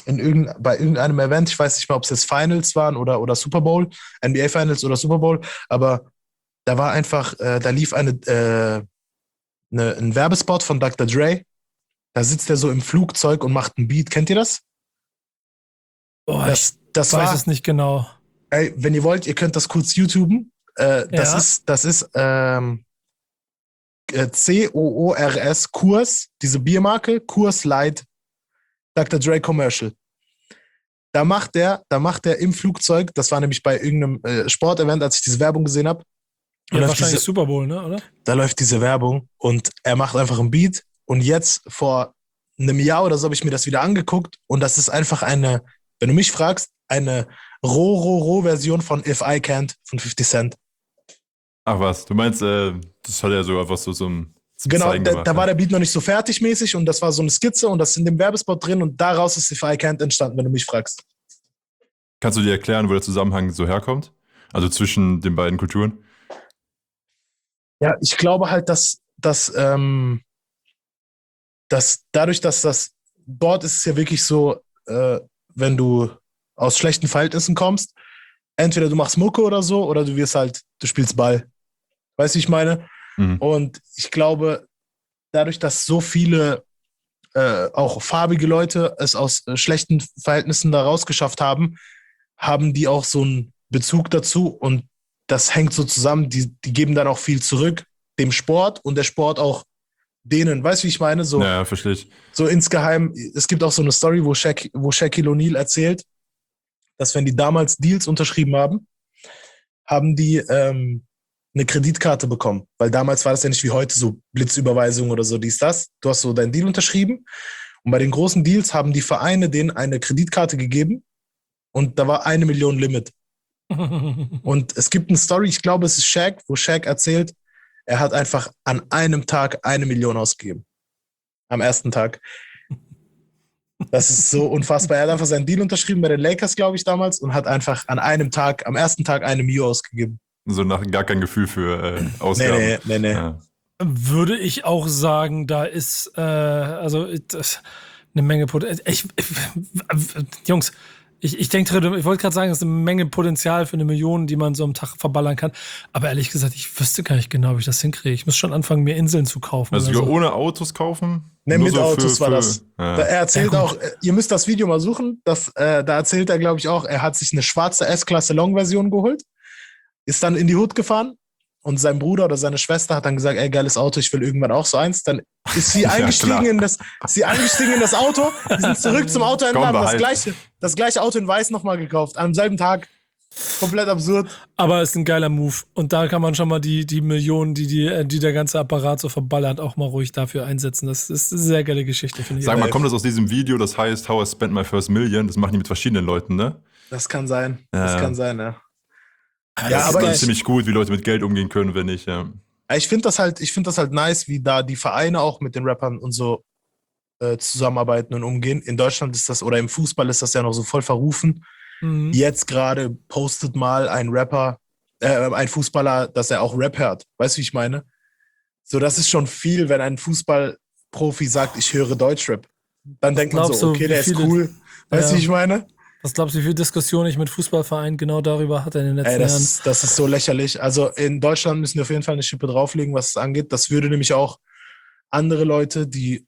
Event, ich weiß nicht mehr, ob es jetzt Finals waren oder Super Bowl, NBA Finals oder Super Bowl, aber da war einfach, da lief ein Werbespot von Dr. Dre. Da sitzt er so im Flugzeug und macht einen Beat. Kennt ihr das? Oh, ich weiß es nicht genau. Ey, wenn ihr wollt, ihr könnt das kurz YouTuben. Das ist COORS, Kurs, diese Biermarke, Kurs Light, Dr. Dre Commercial. Da macht er im Flugzeug, das war nämlich bei irgendeinem Sportevent, als ich diese Werbung gesehen habe. Ja, wahrscheinlich Super Bowl, ne, oder? Da läuft diese Werbung und er macht einfach einen Beat. Und jetzt vor einem Jahr oder so habe ich mir das wieder angeguckt und das ist einfach eine, wenn du mich fragst, eine Roh-Version von If I Can't von 50 Cent. Ach was, du meinst, das hat er so einfach so zum Genau, Zeigen gemacht, da war der Beat noch nicht so fertig mäßig und das war so eine Skizze und das ist in dem Werbespot drin und daraus ist If I Can't entstanden, wenn du mich fragst. Kannst du dir erklären, wo der Zusammenhang so herkommt? Also zwischen den beiden Kulturen? Ja, ich glaube halt, dass dadurch, dass das dort ist es ja wirklich so, wenn du aus schlechten Verhältnissen kommst, entweder du machst Mucke oder so, oder du spielst Ball. Weißt du, wie ich meine? Und ich glaube, dadurch, dass so viele auch farbige Leute es aus schlechten Verhältnissen da rausgeschafft haben, haben die auch so einen Bezug dazu und das hängt so zusammen. Die geben dann auch viel zurück, dem Sport und der Sport auch denen. Weißt du, wie ich meine? So, ja, verstehe ich. So insgeheim, es gibt auch so eine Story, wo Shaquille O'Neal erzählt, dass wenn die damals Deals unterschrieben haben, haben die eine Kreditkarte bekommen. Weil damals war das ja nicht wie heute, so Blitzüberweisung oder so, dies, das. Du hast so deinen Deal unterschrieben und bei den großen Deals haben die Vereine denen eine Kreditkarte gegeben und da war 1 Million Limit. Und es gibt eine Story, ich glaube, es ist Shaq, wo Shaq erzählt, er hat einfach an einem Tag 1 Million ausgegeben. Am ersten Tag. Das ist so unfassbar. Er hat einfach seinen Deal unterschrieben bei den Lakers, glaube ich, damals und hat einfach am ersten Tag 1 Million ausgegeben. So nach gar kein Gefühl für Ausgaben. Nee. Ja. Würde ich auch sagen, da ist eine Menge Potenzial. Jungs, ich denke, ich wollte gerade sagen, es ist eine Menge Potenzial für 1 Million, die man so am Tag verballern kann. Aber ehrlich gesagt, ich wüsste gar nicht genau, wie ich das hinkriege. Ich muss schon anfangen, mir Inseln zu kaufen. Also sogar so. Ohne Autos kaufen? Ne, Nur mit so Autos war das. Ja. Er erzählt auch, ihr müsst das Video mal suchen, da erzählt er, glaube ich, auch, er hat sich eine schwarze S-Klasse Long-Version geholt, ist dann in die Hood gefahren und sein Bruder oder seine Schwester hat dann gesagt, ey, geiles Auto, ich will irgendwann auch so eins. Dann ist sie eingestiegen in das Auto, die sind zurück zum Auto und haben das gleiche Auto in Weiß nochmal gekauft, am selben Tag. Komplett absurd. Aber ist ein geiler Move. Und da kann man schon mal die Millionen, die der ganze Apparat so verballert, auch mal ruhig dafür einsetzen. Das ist eine sehr geile Geschichte, finde ich. Sag mal, kommt das aus diesem Video, das heißt How I Spent My First Million? Das machen die mit verschiedenen Leuten, ne? Das kann sein. Ja. Das kann sein, ja. Aber Ja, das ist aber Das geil. ist ziemlich gut, wie Leute mit Geld umgehen können, wenn nicht, ja. Ich finde das halt nice, wie da die Vereine auch mit den Rappern und so zusammenarbeiten und umgehen. In Deutschland ist das, oder im Fußball ist das ja noch so voll verrufen. Mhm. Jetzt gerade postet mal ein Fußballer, dass er auch Rap hört. Weißt du, wie ich meine? So, das ist schon viel, wenn ein Fußballprofi sagt, ich höre Deutschrap. Dann denkt man glaubst so, du, okay, wie der ist viele- cool. Weißt du, Ja. wie ich meine? Was glaubst du, wie viel Diskussion ich mit Fußballvereinen genau darüber hatte in den letzten Ey, Jahren? das ist so lächerlich. Also in Deutschland müssen wir auf jeden Fall eine Schippe drauflegen, was es angeht. Das würde nämlich auch andere Leute, die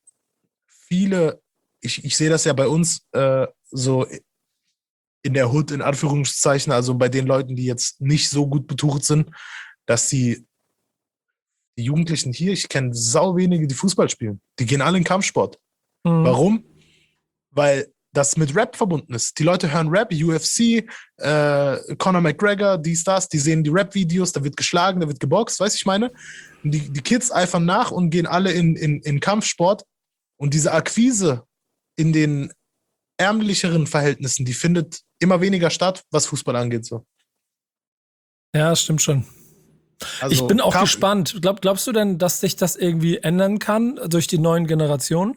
ich sehe das ja bei uns so in der Hood, in Anführungszeichen, also bei den Leuten, die jetzt nicht so gut betucht sind, dass die Jugendlichen hier, ich kenne sau wenige, die Fußball spielen. Die gehen alle in Kampfsport. Mhm. Warum? Weil das mit Rap verbunden ist. Die Leute hören Rap, UFC, Conor McGregor, dies, das, die sehen die Rap-Videos, da wird geschlagen, da wird geboxt, weißt du, ich meine? Und die Kids eifern nach und gehen alle in Kampfsport. Und diese Akquise in den ärmlicheren Verhältnissen, die findet immer weniger statt, was Fußball angeht. So. Ja, stimmt schon. Also Ich bin auch Kampf- gespannt. Glaubst du denn, dass sich das irgendwie ändern kann durch die neuen Generationen?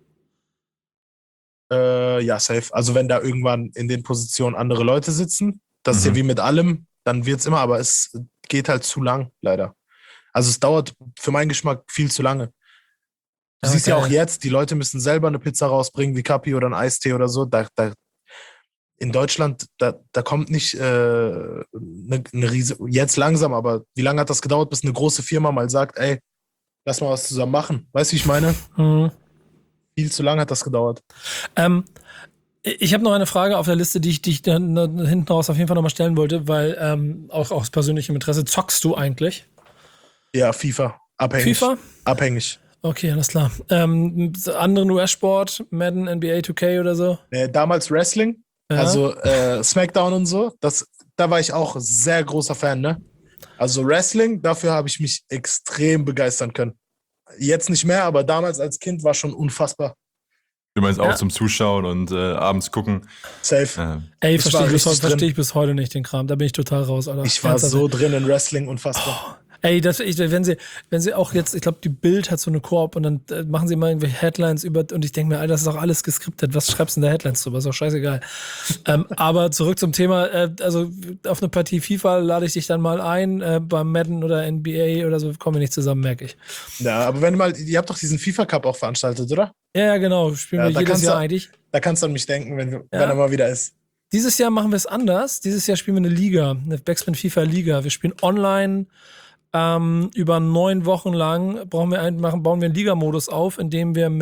Ja, safe. Also wenn da irgendwann in den Positionen andere Leute sitzen, das ist ja wie mit allem, dann wird es immer, aber es geht halt zu lang, leider. Also es dauert für meinen Geschmack viel zu lange. Du Ja, siehst ja geil. auch jetzt, die Leute müssen selber eine Pizza rausbringen, wie Kapi oder ein Eistee oder so. In Deutschland, da kommt nicht eine riesige, jetzt langsam, aber wie lange hat das gedauert, bis eine große Firma mal sagt, ey, lass mal was zusammen machen. Weißt du, wie ich meine? Mhm. Viel zu lange hat das gedauert. Ich habe noch eine Frage auf der Liste, die ich dann hinten raus auf jeden Fall nochmal stellen wollte, weil auch aus persönlichem Interesse, zockst du eigentlich? Ja, FIFA. Abhängig. FIFA? Abhängig. Okay, alles klar. Anderen US-Sport, Madden, NBA 2K oder so? Damals Wrestling, Ja. also SmackDown und so, da war ich auch sehr großer Fan, ne? Also Wrestling, dafür habe ich mich extrem begeistern können. Jetzt nicht mehr, aber damals als Kind war schon unfassbar. Du meinst auch Ja. zum Zuschauen und abends gucken. Safe. Ey, Ich war verstehe richtig drin. ich bis heute nicht den Kram. Da bin ich total raus, Alter. Ich war Ernsthaft. so drin in Wrestling, unfassbar. Ey, wenn sie auch jetzt, ich glaube, die Bild hat so eine Koop und dann machen sie mal irgendwelche Headlines über und ich denke mir, Alter, das ist auch alles geskriptet. Was schreibst du in der Headlines drüber? Ist doch scheißegal. Aber zurück zum Thema, also auf eine Partie FIFA lade ich dich dann mal ein, beim Madden oder NBA oder so kommen wir nicht zusammen, merke ich. Ja, aber ihr habt doch diesen FIFA Cup auch veranstaltet, oder? Ja, genau, spielen Ja, wir da jedes kannst Jahr du- eigentlich. Da kannst du an mich denken, wenn er mal wieder ist. Dieses Jahr machen wir es anders. Dieses Jahr spielen wir eine Liga, eine Backspin FIFA Liga. Wir spielen online über 9 Wochen lang bauen wir einen Liga-Modus auf, in dem wir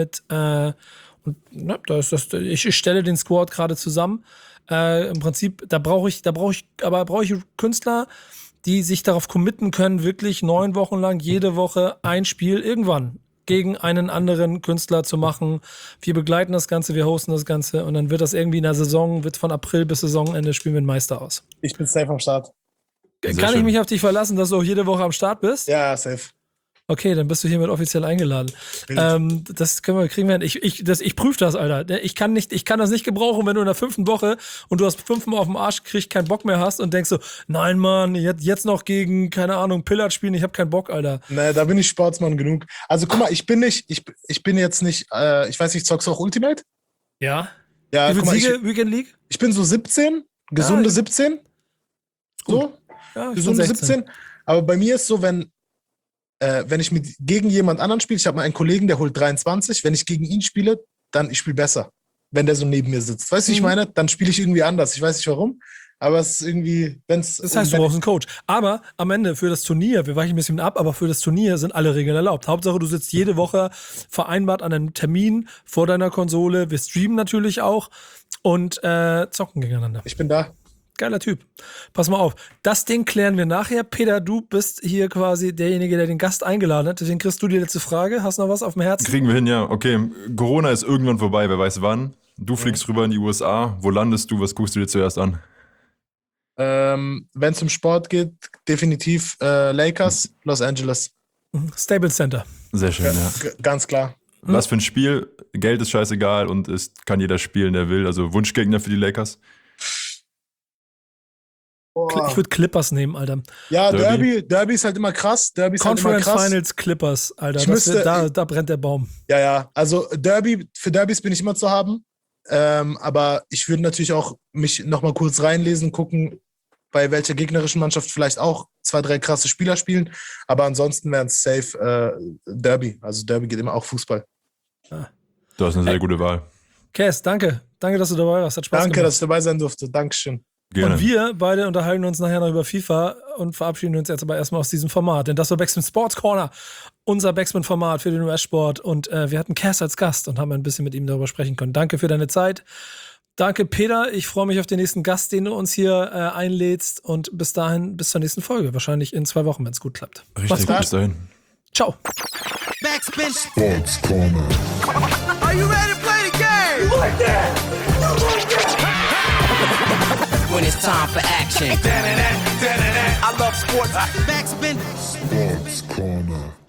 ich stelle den Squad gerade zusammen. Im Prinzip, da brauche ich Künstler, die sich darauf committen können, wirklich 9 Wochen lang jede Woche ein Spiel irgendwann gegen einen anderen Künstler zu machen. Wir begleiten das Ganze, wir hosten das Ganze und dann wird das irgendwie in der Saison, wird von April bis Saisonende spielen wir einen Meister aus. Ich bin safe am Start. Sehr Kann ich schön. mich auf dich verlassen, dass du auch jede Woche am Start bist? Ja, safe. Okay, dann bist du hiermit offiziell eingeladen. Das kriegen wir hin. Ich prüfe das, Alter. Ich kann das nicht gebrauchen, wenn du in der 5. Woche und du hast 5-mal auf dem Arsch gekriegt, keinen Bock mehr hast und denkst so, nein, Mann, jetzt noch gegen, keine Ahnung, Pillard spielen, ich habe keinen Bock, Alter. Ne, da bin ich Sportsmann genug. Also guck mal, ich bin jetzt nicht, ich weiß nicht, zockst du auch Ultimate? Ja? Ja, Wie guck viele mal, Siege, Weekend League? ich bin so 17, gesunde 17. So, Ja, ich bin gesunde 16. 17. Aber bei mir ist so, wenn ich gegen jemand anderen spiele, ich habe mal einen Kollegen, der holt 23, wenn ich gegen ihn spiele, dann ich spiele besser, wenn der so neben mir sitzt. Weißt du, wie ich meine? Dann spiele ich irgendwie anders. Ich weiß nicht warum, aber es ist irgendwie, Das heißt, du brauchst einen Coach. Aber am Ende für das Turnier, wir weichen ein bisschen ab, aber für das Turnier sind alle Regeln erlaubt. Hauptsache, du sitzt jede Woche vereinbart an einem Termin vor deiner Konsole. Wir streamen natürlich auch und zocken gegeneinander. ich bin da. Geiler Typ. Pass mal auf. Das Ding klären wir nachher. Peter, du bist hier quasi derjenige, der den Gast eingeladen hat. Deswegen kriegst du die letzte Frage. Hast du noch was auf dem Herzen? Kriegen wir hin, ja. Okay, Corona ist irgendwann vorbei, wer weiß wann. Du fliegst rüber in die USA. Wo landest du? Was guckst du dir zuerst an? Wenn es um Sport geht, definitiv Lakers, Los Angeles. Staples Center. Sehr schön, ja. Ganz klar. Was für ein Spiel. Geld ist scheißegal und es kann jeder spielen, der will. Also Wunschgegner für die Lakers. Ich würde Clippers nehmen, Alter. Ja, Derby. Derby ist halt immer krass. Derby ist halt immer Conference krass. Finals Clippers, Alter. Ich müsste- Da brennt der Baum. Ja. Also für Derbys bin ich immer zu haben. Aber ich würde natürlich auch mich nochmal kurz reinlesen, gucken, bei welcher gegnerischen Mannschaft vielleicht auch 2, 3 krasse Spieler spielen. Aber ansonsten wären es safe Derby. Also Derby geht immer auch Fußball. Du hast eine sehr gute Wahl. Cass, danke. Danke, dass du dabei warst. Hat Spaß Danke, gemacht. dass ich dabei sein durfte. Dankeschön. Gerne. Und wir beide unterhalten uns nachher noch über FIFA und verabschieden uns jetzt aber erstmal aus diesem Format. Denn das war Backspin Sports Corner, unser Backspin-Format für den US-Sport. Und wir hatten Cass als Gast und haben ein bisschen mit ihm darüber sprechen können. Danke für deine Zeit. Danke, Peter. Ich freue mich auf den nächsten Gast, den du uns hier einlädst. Und bis dahin, bis zur nächsten Folge. Wahrscheinlich in 2 Wochen, wenn es gut klappt. Richtig, bis dahin. Ciao. Backspin. Sports Corner. Are you ready to play the game? You like that? You like that? When it's time for action. I love sports. Backspin. Sports Corner.